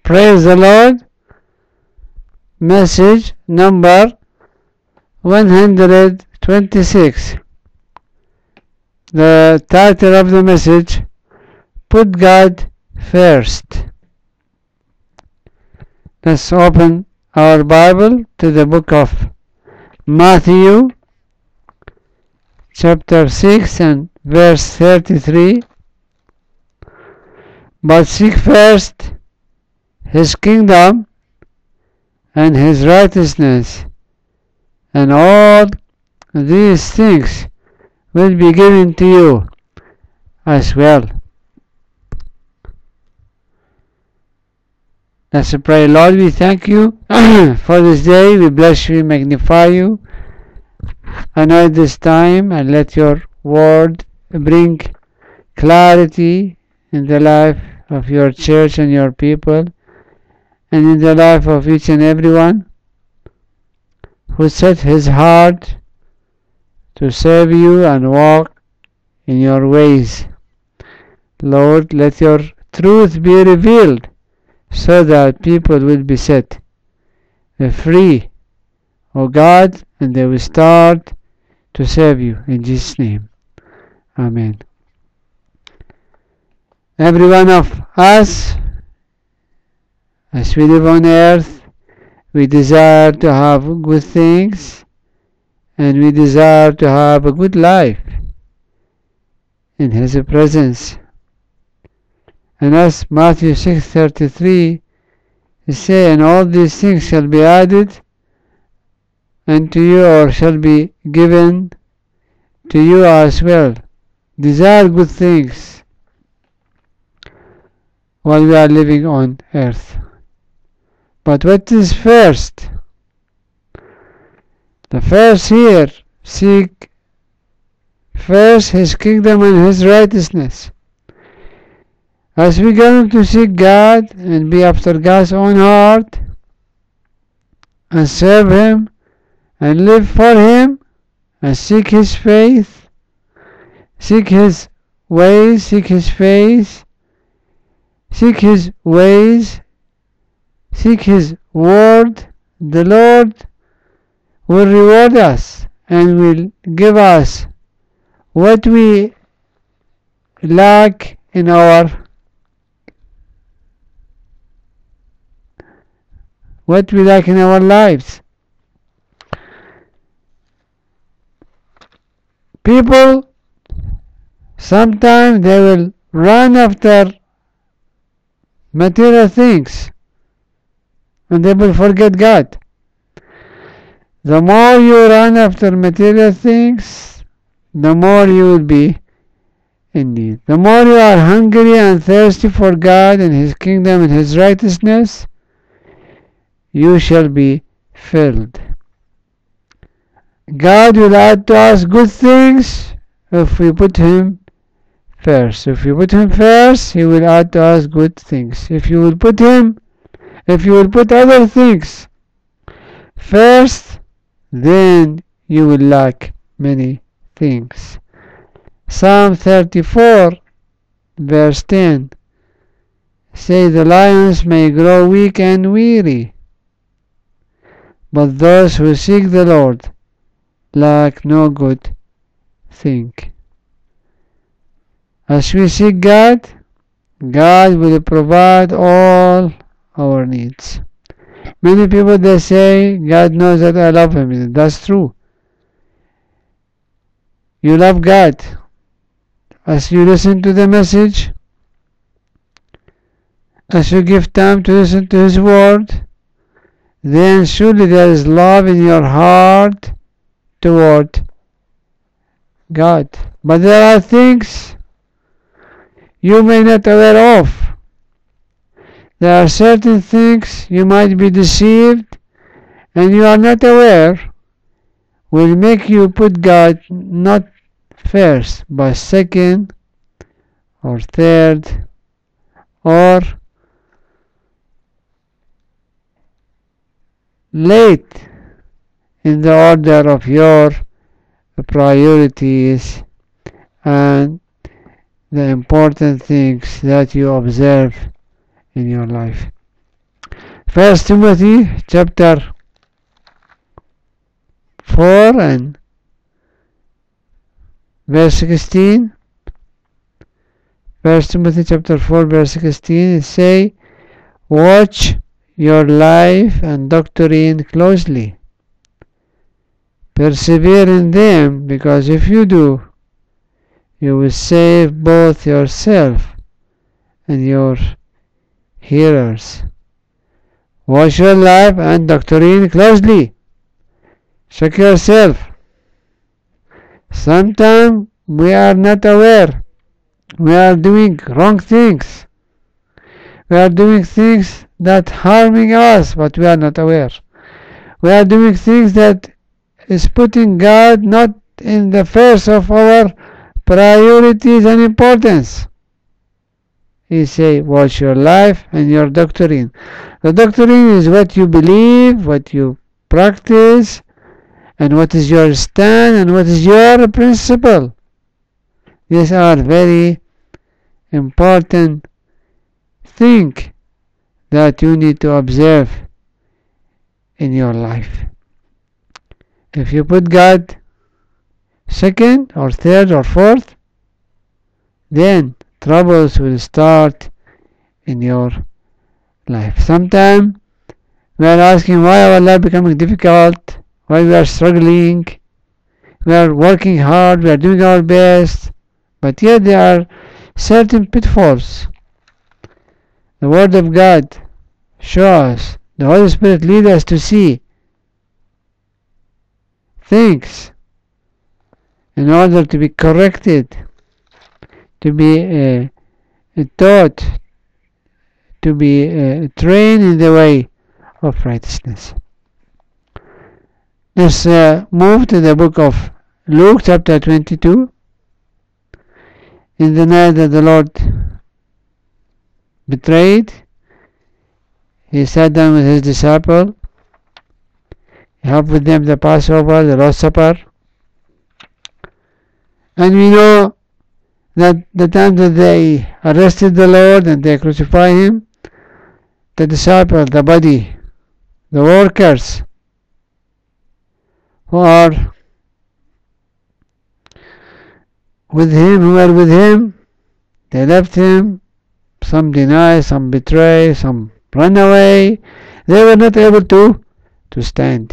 Praise the Lord. Message number 126. The title of the message: Put God First. Let's open our Bible to the book of Matthew, chapter 6 and verse 33. But seek first His kingdom and His righteousness, and all these things will be given to you as well. Let's pray. Lord, we thank you for this day. We bless you, we magnify you. Anoint this time and let your word bring clarity in the life of your church and your people, and in the life of each and everyone who set his heart to serve you and walk in your ways. Lord, let your truth be revealed so that people will be set free, O God, and they will start to serve you. In Jesus' name, Amen. Every one of us, as we live on earth, we desire to have good things, and we desire to have a good life in His presence. And as Matthew 6:33 is saying, all these things shall be added unto you, or shall be given to you as well. Desire good things while we are living on earth. But what is first? The first here: seek first His kingdom and His righteousness. As we going to seek God and be after God's own heart and serve Him and live for Him and seek His faith, seek His ways, seek His face, seek His ways, seek His word, the Lord will reward us and will give us what we lack in our lives. People, sometimes they will run after material things and they will forget God. The more you run after material things, the more you will be in need. The more you are hungry and thirsty for God and His kingdom and His righteousness, you shall be filled. God will add to us good things if we put Him first. If we put Him first, He will add to us good things. If you will put other things first, then you will lack many things. Psalm 34 verse 10 say, the lions may grow weak and weary, but those who seek the Lord lack no good thing. As we seek God, God will provide all our needs. Many people, they say, God knows that I love Him. That's true. You love God. As you listen to the message, as you give time to listen to His word, then surely there is love in your heart toward God. But there are things you may not be aware of. There are certain things you might be deceived and you are not aware, will make you put God not first, but second or third or late in the order of your priorities and the important things that you observe in your life. First Timothy chapter 4 and verse 16. First Timothy chapter 4 verse 16, it say, watch your life and doctrine closely. Persevere in them, because if you do, you will save both yourself and your hearers. Watch your life and doctrine closely. Check yourself. Sometimes we are not aware. We are doing wrong things. We are doing things that harming us, but we are not aware. We are doing things that is putting God not in the first of our priorities and importance. He say, watch your life and your doctrine. The doctrine is what you believe, what you practice, and what is your stand, and what is your principle. These are very important things that you need to observe in your life. If you put God second or third or fourth, then troubles will start in your life. Sometimes we are asking why our life becoming difficult, why we are struggling, we are working hard, we are doing our best, but yet there are certain pitfalls. The Word of God shows us, the Holy Spirit leads us to see things in order to be corrected, to be taught, to be trained in the way of righteousness. Let's move to the book of Luke chapter 22. In the night that the Lord betrayed, he sat down with his disciples. He had with them the Passover, the Lord's Supper. And we know that the time that they arrested the Lord and they crucified him, the disciples, the body, the workers who are with him, who were with him, they left him. Some deny, some betray, some run away. They were not able to stand.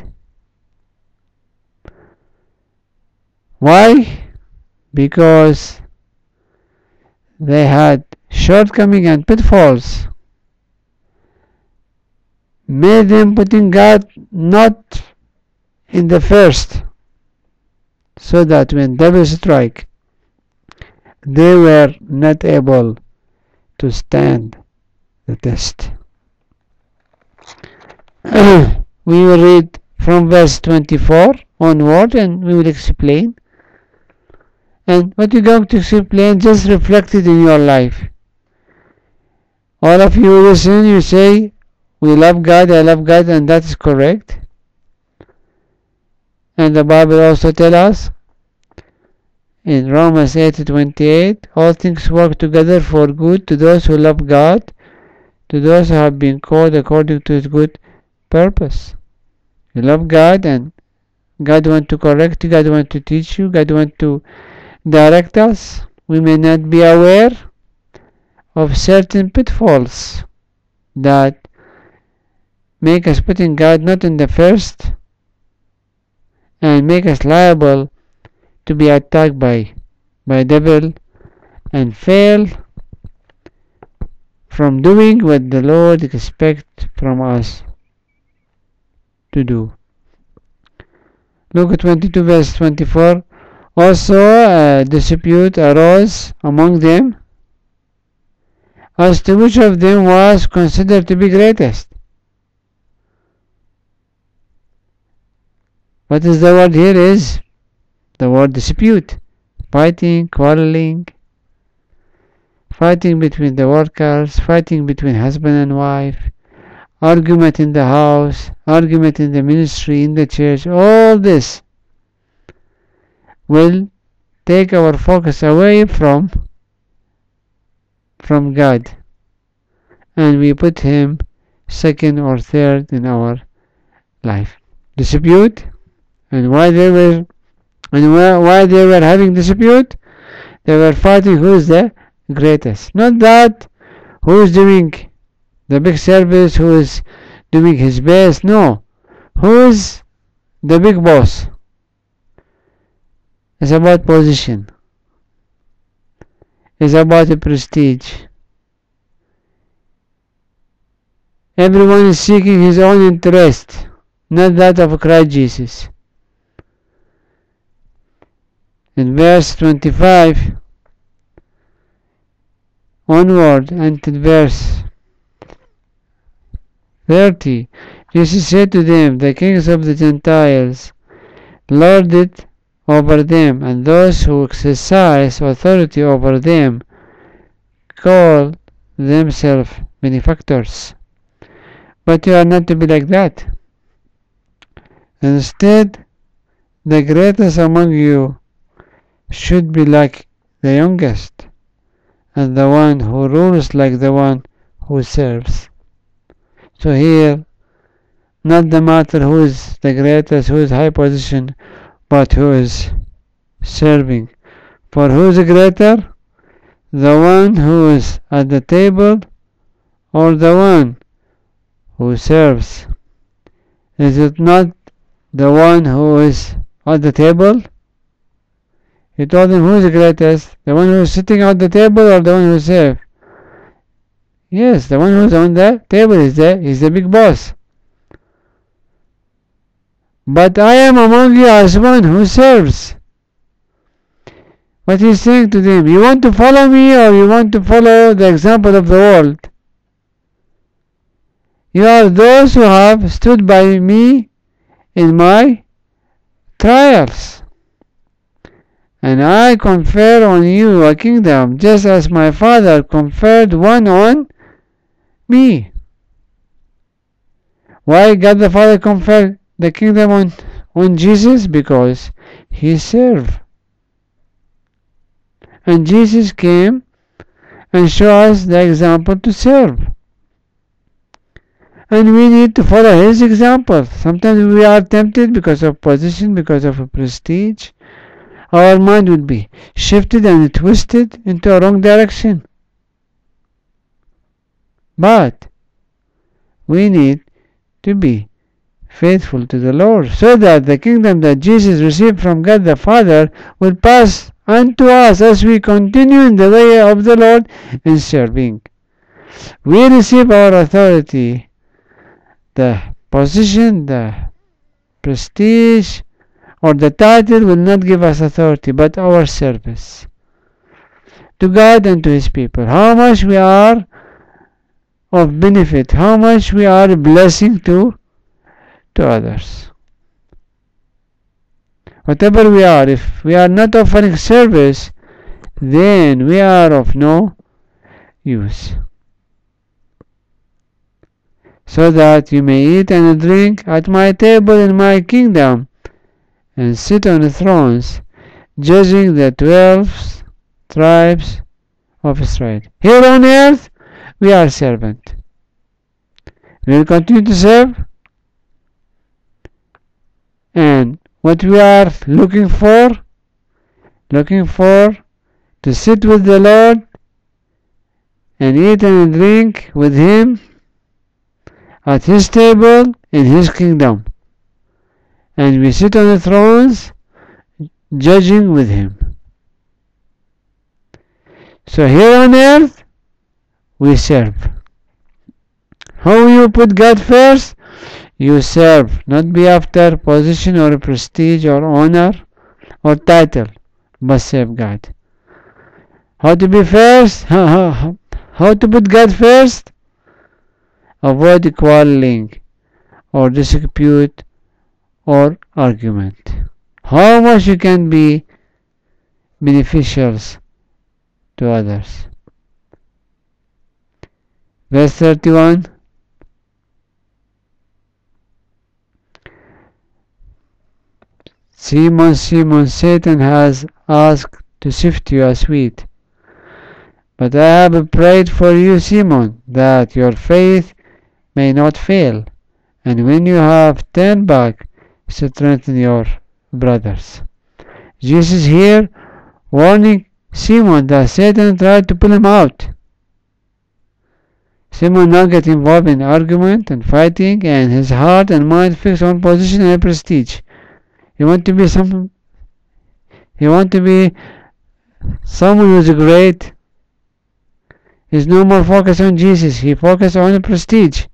Why? Because they had shortcomings and pitfalls, made them putting God not in the first, so that when devil strike, they were not able to stand the test. We will read from verse 24 onward and we will explain. And what you're going to explain just reflected in your life. All of you listen, you say, we love God, I love God, and that is correct. And the Bible also tells us in Romans 8:28, all things work together for good to those who love God, to those who have been called according to his good purpose. You love God, and God wants to correct you, God wants to teach you, God wants to direct us. We may not be aware of certain pitfalls that make us putting God not in the first and make us liable to be attacked by devil and fail from doing what the Lord expects from us to do. Luke 22 verse 24. Also a dispute arose among them as to which of them was considered to be greatest. What is the word here is the word dispute. Fighting, quarreling, fighting between the workers, fighting between husband and wife, argument in the house, argument in the ministry, in the church. All this will take our focus away from God, and we put him second or third in our life. Dispute, and why they were having dispute? They were fighting who is the greatest. Not that who is doing the big service, who is doing his best. No, who is the big boss. It's about position. It's about the prestige. Everyone is seeking his own interest, not that of Christ Jesus. In verse 25 onward until verse 30, Jesus said to them, the kings of the Gentiles lord it over them, and those who exercise authority over them call themselves benefactors. But you are not to be like that. Instead, the greatest among you should be like the youngest, and the one who rules like the one who serves. So here, not the matter who is the greatest, who is high position, but who is serving. For who is greater? The one who is at the table, or the one who serves? Is it not the one who is at the table? He told him, who is the greatest? The one who is sitting at the table, or the one who serves? Yes, the one who is on the table is the big boss. But I am among you as one who serves. What he's saying to them, you want to follow me, or you want to follow the example of the world? You are those who have stood by me in my trials, and I confer on you a kingdom, just as my Father conferred one on me. Why God the Father conferred the kingdom on Jesus? Because he served. And Jesus came and showed us the example to serve. And we need to follow his example. Sometimes we are tempted because of position, because of prestige. Our mind will be shifted and twisted into a wrong direction. But we need to be faithful to the Lord, so that the kingdom that Jesus received from God the Father will pass unto us as we continue in the way of the Lord in serving. We receive our authority, the position, the prestige, or the title will not give us authority, but our service to God and to his people. How much we are of benefit, how much we are a blessing to others. Whatever we are, if we are not offering service, then we are of no use. So that you may eat and drink at my table in my kingdom, and sit on the thrones, judging the 12 tribes of Israel. Here on earth, we are servants. We will continue to serve, and what we are looking for to sit with the Lord and eat and drink with him at his table in his kingdom, and we sit on the thrones judging with him. So here on earth we serve. How you put God first? You serve, not be after position or prestige or honor or title, but serve God. How to be first? How to put God first? Avoid quarreling or dispute or argument. How much you can be beneficial to others. Verse 31. Simon, Simon, Satan has asked to sift you as wheat. But I have prayed for you, Simon, that your faith may not fail, and when you have turned back, strengthen your brothers. Jesus here warning Simon that Satan tried to pull him out. Simon now gets involved in argument and fighting, and his heart and mind fixed on position and prestige. He wants to be someone who's great. He's no more focused on Jesus. He focused on prestige.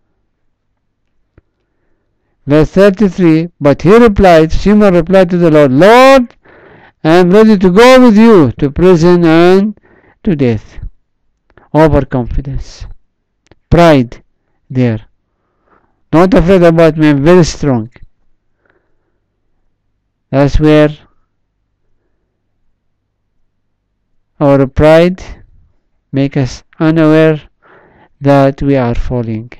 Verse 33, but Simon replied to the Lord, Lord, I am ready to go with you to prison and to death. Overconfidence. Pride there. Not afraid about me, I'm very strong. That's where our pride makes us unaware that we are falling.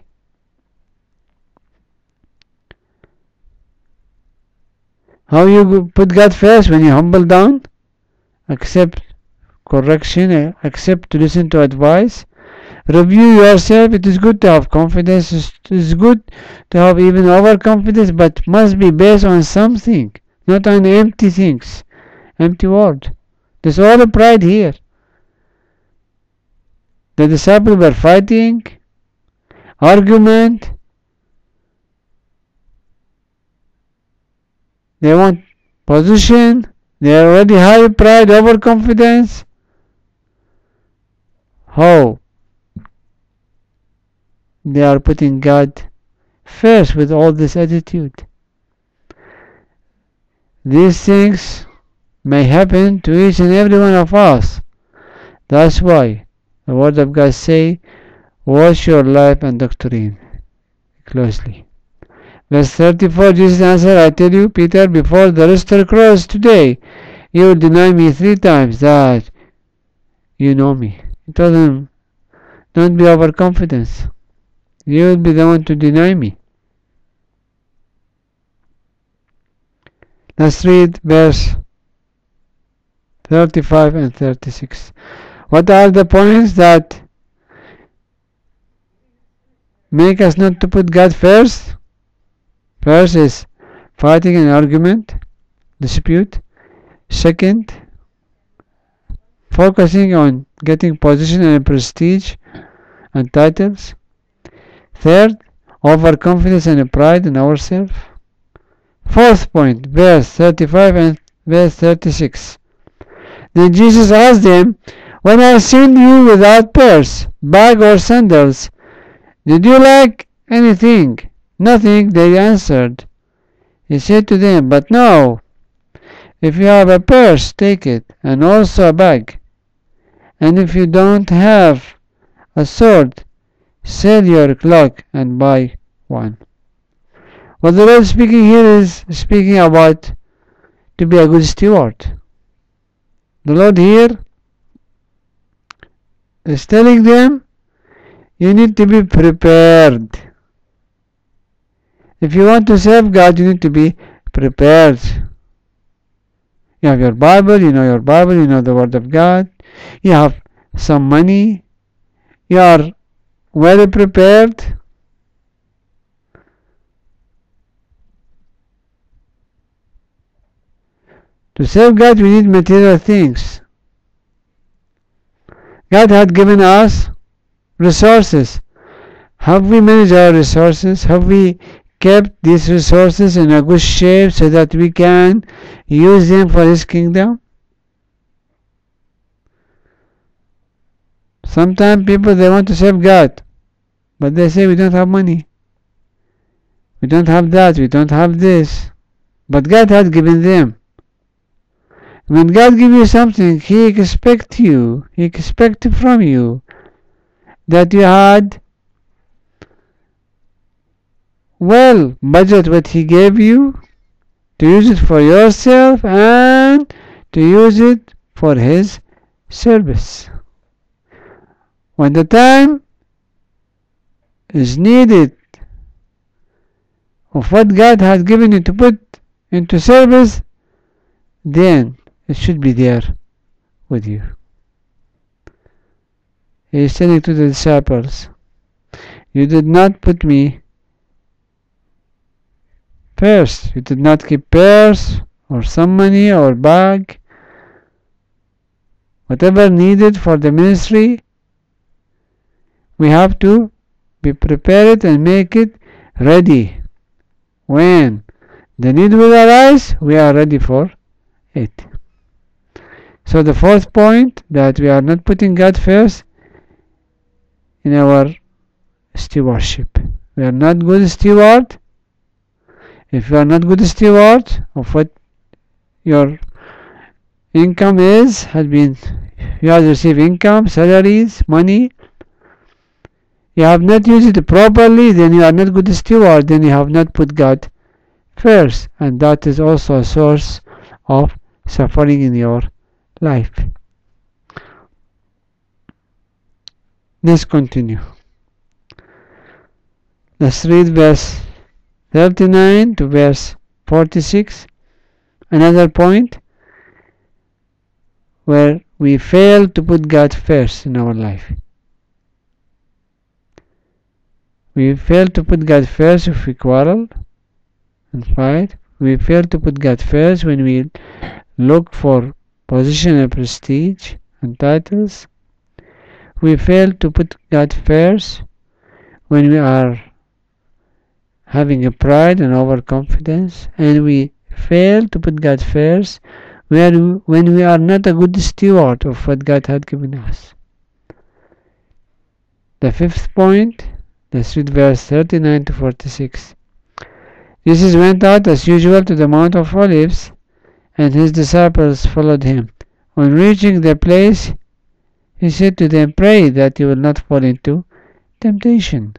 How you put God first? When you humble down, accept correction, accept to listen to advice, review yourself. It is good to have confidence. It is good to have even overconfidence, but must be based on something, not on empty things, empty word. There's all the pride here. The disciples were fighting, argument. They want position. They already have pride, overconfidence. How? They are putting God first with all this attitude. These things may happen to each and every one of us. That's why the Word of God say, watch your life and doctrine closely. Verse 34, Jesus answered, I tell you, Peter, before the rooster crows today, you will deny me 3 times that you know me. He told him, don't be overconfident. You will be the one to deny me. Let's read verse 35 and 36. What are the points that make us not to put God first? First is fighting an argument, dispute. Second, focusing on getting position and prestige and titles. Third, overconfidence and pride in ourselves. Fourth point, verse 35 and verse 36. Then Jesus asked them, when I sent you without purse, bag or sandals, did you lack anything? Nothing, they answered. He said to them, but now, if you have a purse, take it, and also a bag. And if you don't have a sword, sell your cloak and buy one. What the Lord is speaking here is speaking about to be a good steward. The Lord here is telling them, you need to be prepared. If you want to serve God, you need to be prepared. You have your Bible, you know the Word of God. You have some money. You are well prepared. To serve God, we need material things. God had given us resources. Have we managed our resources? Have we kept these resources in a good shape so that we can use them for His kingdom? Sometimes people, they want to serve God, but they say we don't have money. We don't have that. We don't have this. But God had given them. When God gives you something, He expects from you that you had well budget what He gave you to use it for yourself and to use it for His service. When the time is needed of what God has given you to put into service, then it should be there with you. He is telling to the disciples, You did not put me first. You did not keep purse or some money or bag. Whatever needed for the ministry, we have to be prepared and make it ready. When the need will arise, we are ready for it. So the fourth point, that we are not putting God first in our stewardship. We are not good steward. If you are not good steward of what your income is, you have received income, salaries, money, you have not used it properly, then you are not good steward, then you have not put God first, and that is also a source of suffering in your life. Let's continue. Let's read verse 39 to verse 46. Another point where we fail to put God first in our life. We fail to put God first if we quarrel and fight. We fail to put God first when we look for position and prestige and titles. We fail to put God first when we are having a pride and overconfidence, and we fail to put God first when we are not a good steward of what God had given us. The fifth point, let's read verse 39 to 46. Jesus went out as usual to the Mount of Olives, and his disciples followed him. On reaching the place, he said to them, "Pray that you will not fall into temptation."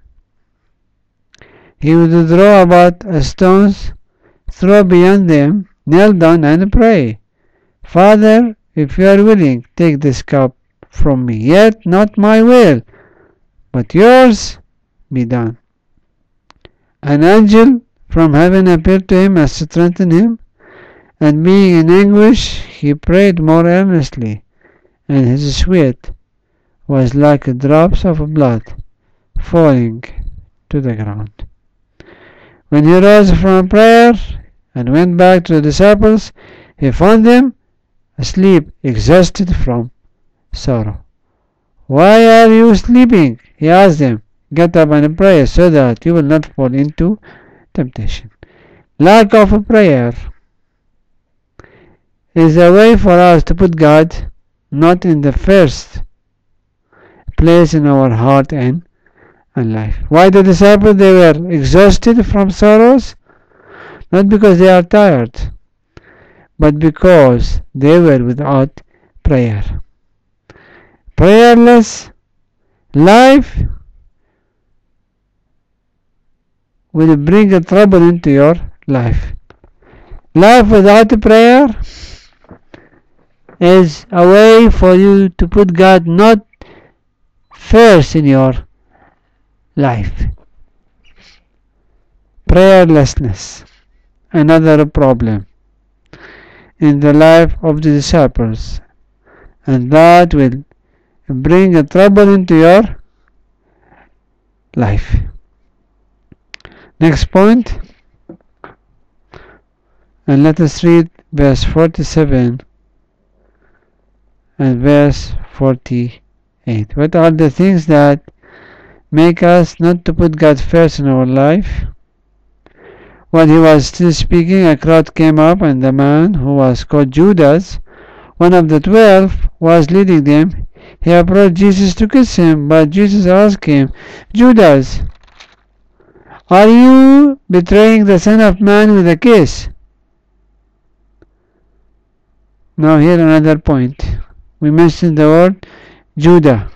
He would draw about a stone's throw beyond them, kneel down and pray, "Father, if you are willing, take this cup from me, yet not my will, but yours be done." An angel from heaven appeared to him and strengthened him, and being in anguish, he prayed more earnestly, and his sweat was like drops of blood falling to the ground. When he rose from prayer and went back to the disciples, he found them asleep, exhausted from sorrow. "Why are you sleeping?" he asked them. "Get up and pray so that you will not fall into temptation." Lack of prayer is a way for us to put God not in the first place in our heart and life. Why the disciples? They were exhausted from sorrows, not because they are tired, but because they were without prayer. Prayerless life will bring a trouble into your life. Life without prayer is a way for you to put God not first in your life. Prayerlessness, another problem in the life of the disciples, and that will bring a trouble into your life. Next point, and let us read verse 47 and verse 48. What are the things that make us not to put God first in our life? While he was still speaking, a crowd came up, and the man who was called Judas, one of the 12, was leading them. He approached Jesus to kiss him, but Jesus asked him, "Judas, are you betraying the Son of Man with a kiss?" Now here another point. We mentioned the word Judah.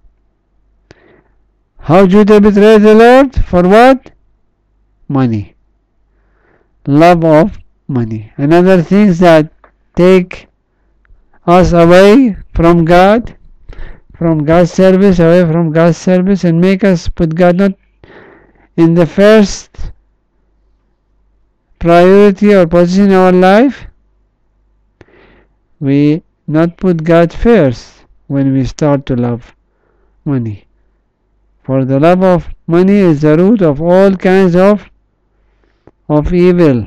How Judah betrayed the Lord? For what? Money. Love of money. Another things that take us away from God, from God's service, away from God's service, and make us put God not in the first priority or position in our life. We not put God first when we start to love money. For the love of money is the root of all kinds of evil.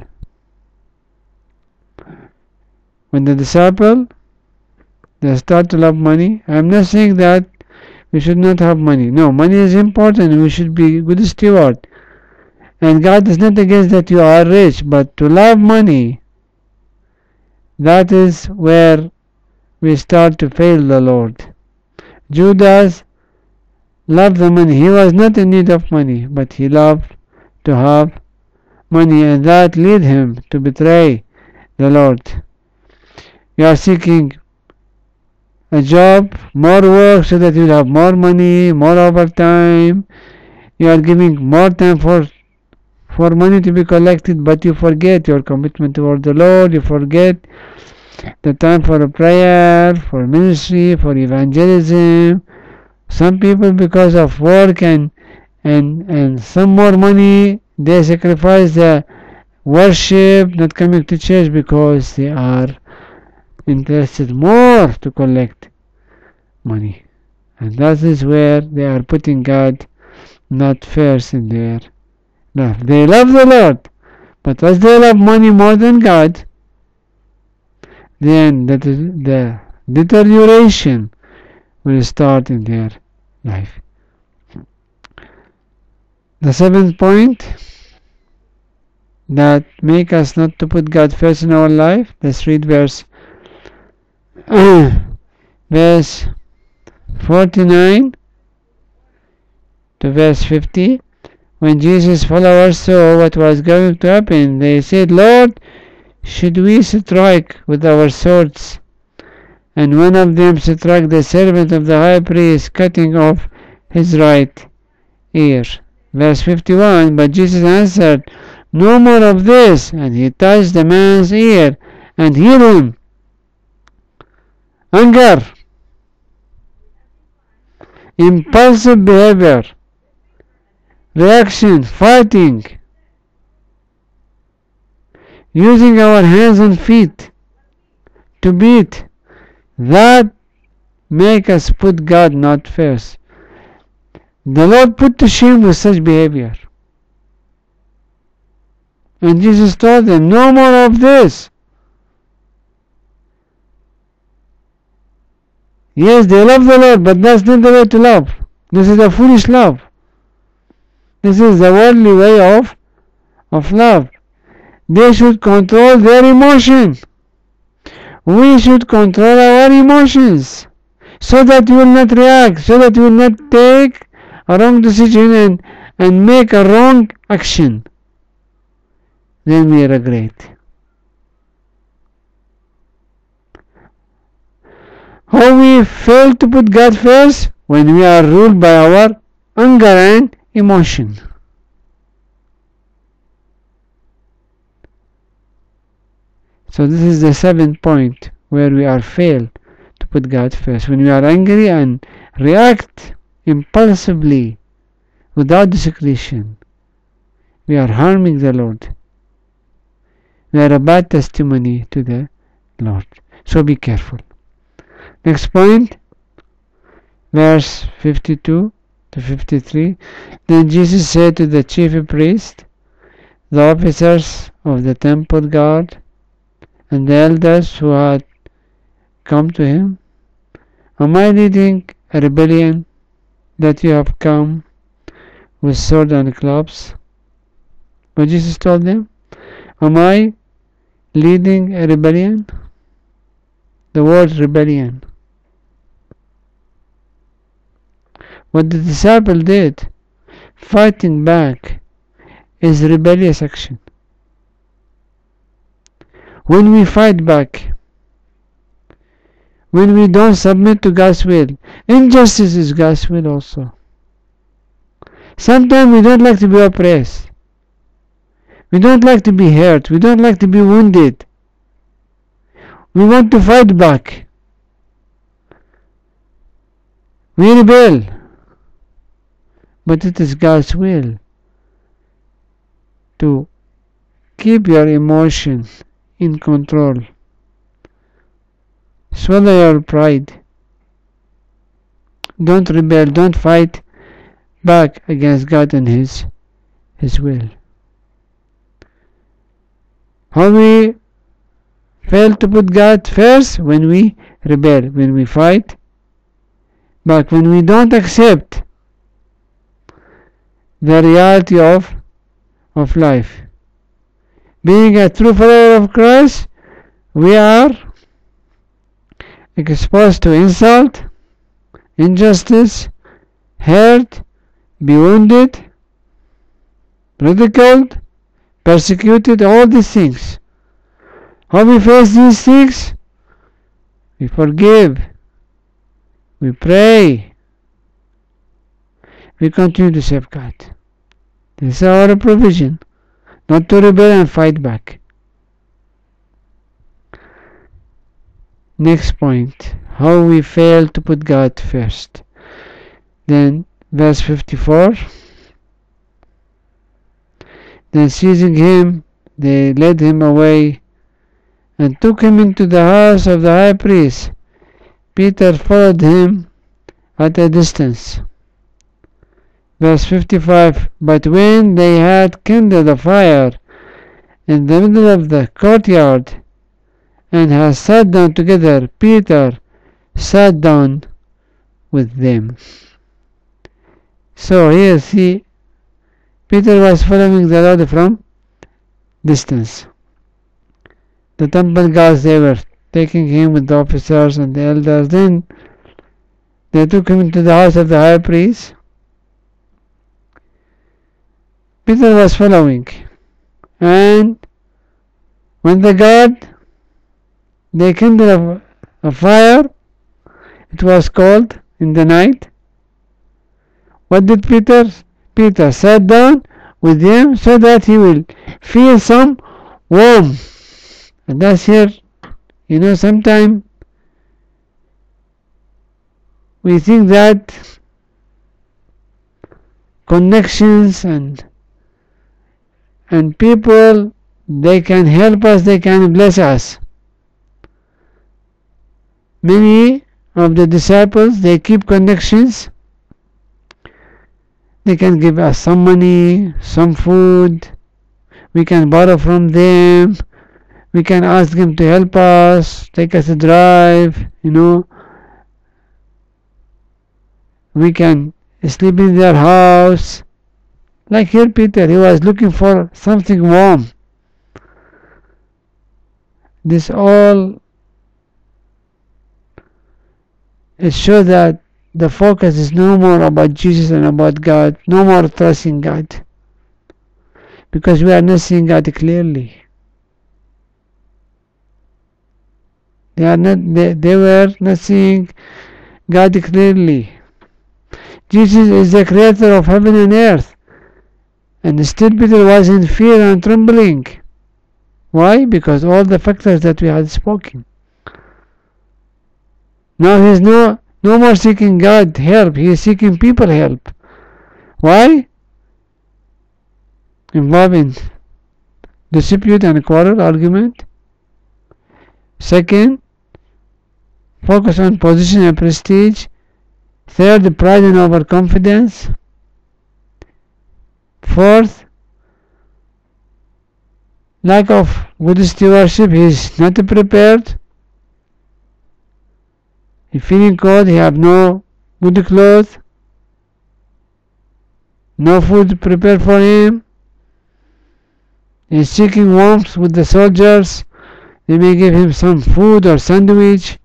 When the disciple, they start to love money, I'm not saying that we should not have money. No, money is important. We should be good steward. And God is not against that you are rich, but to love money, that is where we start to fail the Lord. Judas loved the money. He was not in need of money, but he loved to have money, and that led him to betray the Lord. You are seeking a job, more work, so that you will have more money, more overtime. You are giving more time for money to be collected, but you forget your commitment toward the Lord. You forget the time for a prayer, for ministry, for evangelism. Some people, because of work and some more money, they sacrifice the worship, not coming to church, because they are interested more to collect money. And that is where they are putting God not first in their life. They love the Lord, but as they love money more than God, then the deterioration will start in their life. The seventh point that make us not to put God first in our life, let's read verse 49 to verse 50. When Jesus' followers saw what was going to happen, they said, Lord, should we strike with our swords? And one of them struck the servant of the high priest, cutting off his right ear. Verse 51, but Jesus answered, no more of this. And he touched the man's ear and healed him. Anger, impulsive behavior, reaction, fighting, using our hands and feet to beat, that make us put God not first. The Lord put to shame with such behavior. And Jesus told them, no more of this. Yes, they love the Lord, but that's not the way to love. This is a foolish love. This is the worldly way of love. They should control their emotion. We should control our emotions, so that you will not react, so that you will not take a wrong decision and make a wrong action. Then we regret. How we fail to put God first? When we are ruled by our anger and emotion. So this is the seventh point where we are failed to put God first. When we are angry and react impulsively without discretion, we are harming the Lord. We are a bad testimony to the Lord. So be careful. Next point, verse 52 to 53. Then Jesus said to the chief priest, the officers of the temple guard, and the elders who had come to him, am I leading a rebellion that you have come with sword and clubs? But Jesus told them, am I leading a rebellion? The word rebellion. What the disciple did, fighting back, is rebellious action. When we fight back, when we don't submit to God's will, injustice is God's will also. Sometimes we don't like to be oppressed. We don't like to be hurt. We don't like to be wounded. We want to fight back. We rebel. But it is God's will to keep your emotion in control. Swallow your pride. Don't rebel. Don't fight back against God and His will. How we fail to put God first? When we rebel, when we fight back, when we don't accept the reality of life. Being a true follower of Christ, we are exposed to insult, injustice, hurt, be wounded, ridiculed, persecuted, all these things. How we face these things? We forgive, we pray, we continue to serve God. This is our provision, not to rebel and fight back. Next point, how we fail to put God first. Then verse 54, then seizing him, they led him away and took him into the house of the high priest. Peter followed him at a distance. Verse 55, but when they had kindled a fire in the middle of the courtyard and had sat down together, Peter sat down with them. So here see, Peter was following the Lord from distance. The temple guards, they were taking him with the officers and the elders. Then they took him into the house of the high priest. Peter was following, and when the guard, they kindled a fire, it was cold in the night. What did Peter? Peter sat down with them so that he will feel some warmth. And that's here, sometimes we think that connections and people, they can help us, they can bless us. Many of the disciples, they keep connections. They can give us some money, some food. We can borrow from them. We can ask them to help us, take us a drive, We can sleep in their house. Like here Peter, he was looking for something warm. This all, it shows that the focus is no more about Jesus and about God, no more trusting God. Because we are not seeing God clearly. They were not seeing God clearly. Jesus is the creator of heaven and earth. And still Peter was in fear and trembling. Why? Because all the factors that we had spoken. Now he is no more seeking God help. He is seeking people help. Why? Involving dispute and quarrel, argument. Second, focus on position and prestige. Third, pride and overconfidence. Fourth, lack of good stewardship. He is not prepared. He feeling cold. He have no good clothes. No food prepared for him. He is seeking warmth with the soldiers. They may give him some food or sandwich.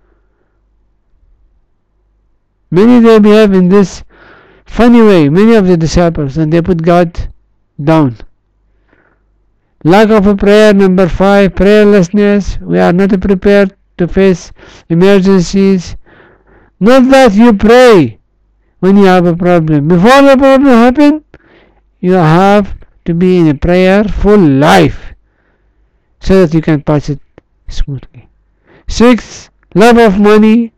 Many they behave in this funny way, many of the disciples, and they put God down. Lack of a prayer. Number 5, prayerlessness. We are not prepared to face emergencies. Not that you pray when you have a problem. Before the problem happens, you have to be in a prayerful life so that you can pass it smoothly. 6, love of money.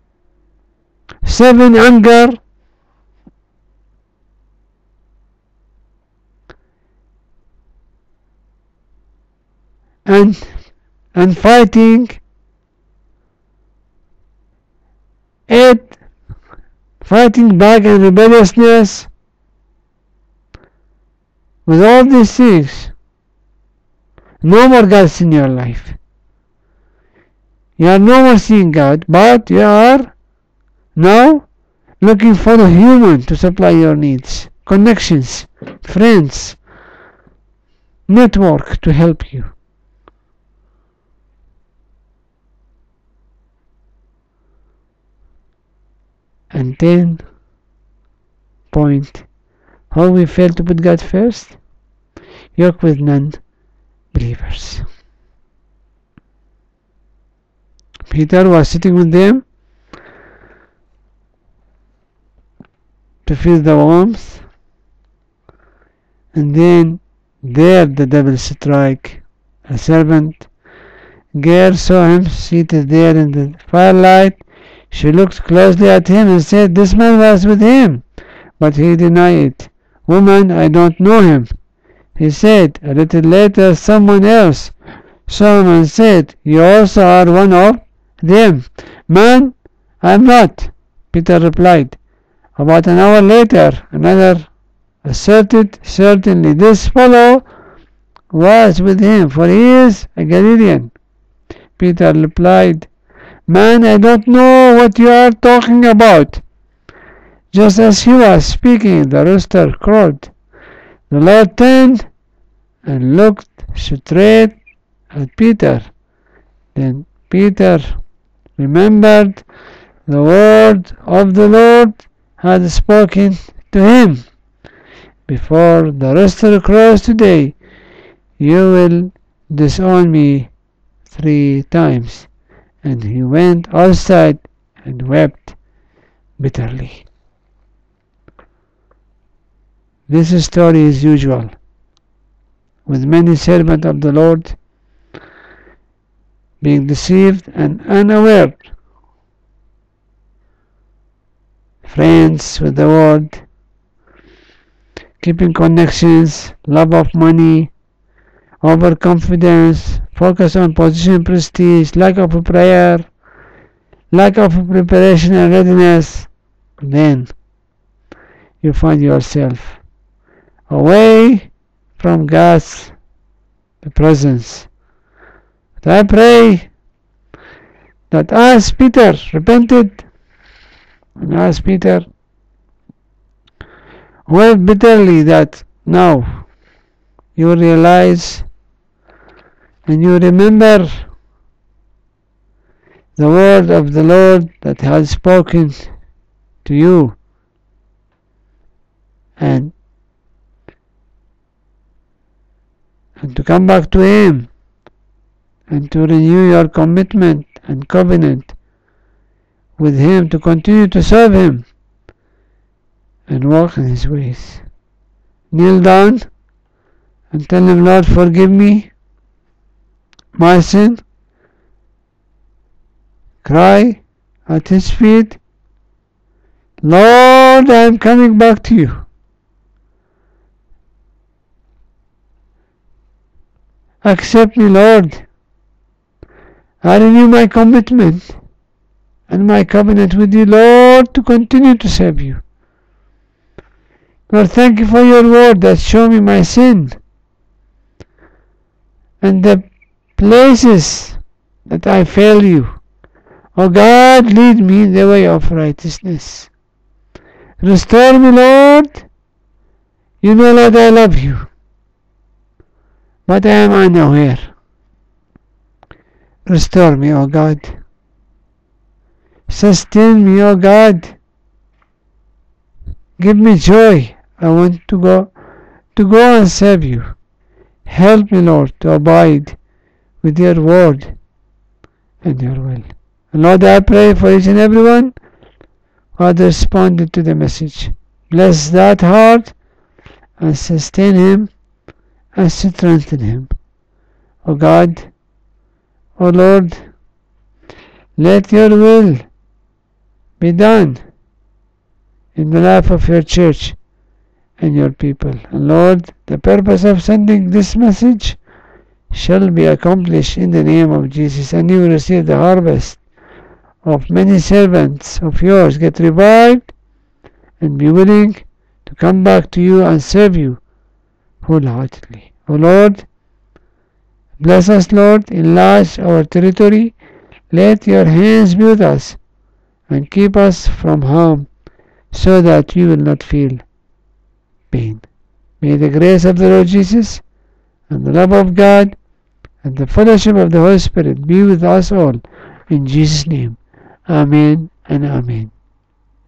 7, anger. And fighting. 8, fighting back and rebelliousness. with all these things, no more gods in your life. You are no more seeing God, but you are now looking for a human to supply your needs, connections, friends, network to help you. And 10 point, how we fail to put God first? Yoke with non-believers. Peter was sitting with them to feel the warmth, and then there the devil strike. A servant girl saw him seated there in the firelight. She looked closely at him and said, "This man was with him." But he denied it. "Woman, I don't know him." He said. A little later, someone else saw him and said, "You also are one of them." "Man, I am not," Peter replied. About an hour later, another asserted, "Certainly this fellow was with him, for he is a Galilean." Peter replied, "Man, I don't know what you are talking about." Just as he was speaking, the rooster crowed. The Lord turned and looked straight at Peter. Then Peter remembered the word of the Lord had spoken to him. "Before the rooster crows today, you will disown me 3 times." And he went outside and wept bitterly. This story is usual with many servants of the Lord being deceived and unaware. Friends with the world, keeping connections, love of money, overconfidence, focus on position, prestige, lack of prayer, lack of preparation and readiness. Then you find yourself away from God's presence. But I pray that as Peter repented and as Peter wept bitterly, that now you realize and you remember the word of the Lord that has spoken to you, and to come back to Him and to renew your commitment and covenant with Him, to continue to serve Him and walk in His ways. Kneel down and tell Him, "Lord, forgive me my sin." Cry at His feet, "Lord, I am coming back to you. Accept me, Lord. I renew my commitment and my covenant with you, Lord, to continue to serve you. Lord, thank you for your word that show me my sin and the places that I fail you. Oh God, lead me in the way of righteousness. Restore me, Lord. You know, Lord, I love you, but I am unaware. Restore me, O God. Sustain me, O God. Give me joy. I want to go and serve you. Help me, Lord, to abide with your word and your will." And Lord, I pray for each and everyone who had responded to the message. Bless that heart and sustain him and strengthen him. O God, O Lord, let your will be done in the life of your church and your people. And Lord, the purpose of sending this message shall be accomplished in the name of Jesus, and you will receive the harvest of many servants of yours. Get revived and be willing to come back to you and serve you wholeheartedly. O Lord, bless us, Lord, enlarge our territory. Let your hands be with us and keep us from harm so that we will not feel pain. May the grace of the Lord Jesus and the love of God and the fellowship of the Holy Spirit be with us all. In Jesus' name. Amen and Amen.